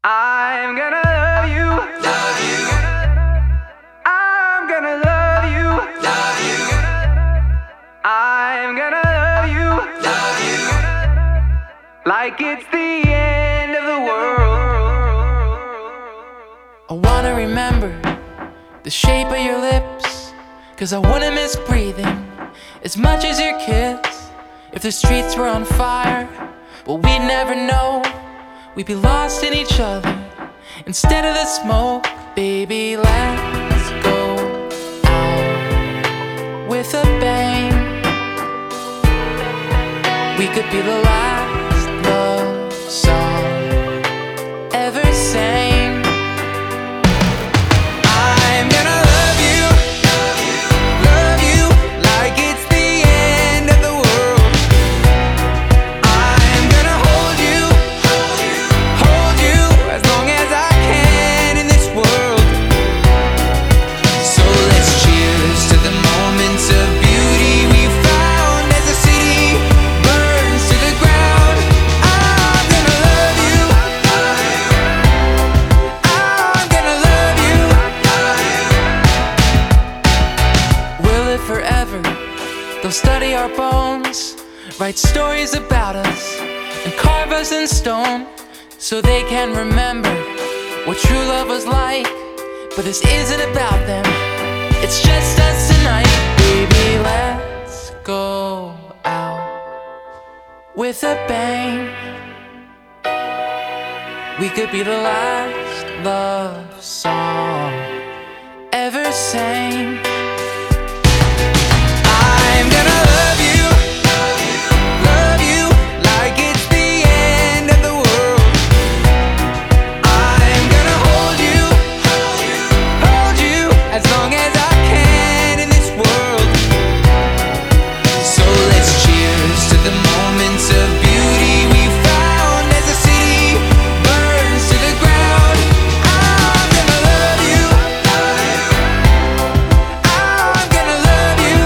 I'm gonna love you. Love you. I'm gonna love you. Love you. I'm gonna love you. Love you. Like it's the end of the world. I wanna remember the shape of your lips, 'cause I wouldn't miss breathing as much as your kiss. If the streets were on fire, well, we'd never know. We'd be lost in each other instead of the smoke. Baby, let's go out with a bang. We could be the last love song ever sang. I'm gonna love you, love you like it's the end of the world. I'm gonna hold you as long as I can in this world. So let's cheers to the moments of beauty we found as the city burns to the ground. I'm gonna love you. I'm gonna love you. We'll live forever. They'll study our bones, write stories about us, and carve us in stone, so they can remember what true love was like. But this isn't about them, it's just us tonight. Baby, let's go out with a bang. We could be the last love song ever sang. I'm gonna love you, love you like it's the end of the world. I'm gonna hold you as long as I can in this world. So let's cheers to the moments of beauty we found as the city burns to the ground. I'm gonna love you. I'm gonna love you.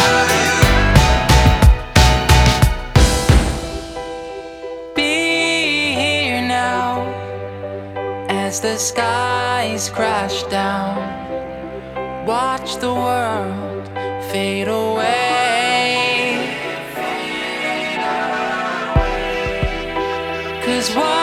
Be here now as the skies crash down. Watch the world fade away. 'Cause what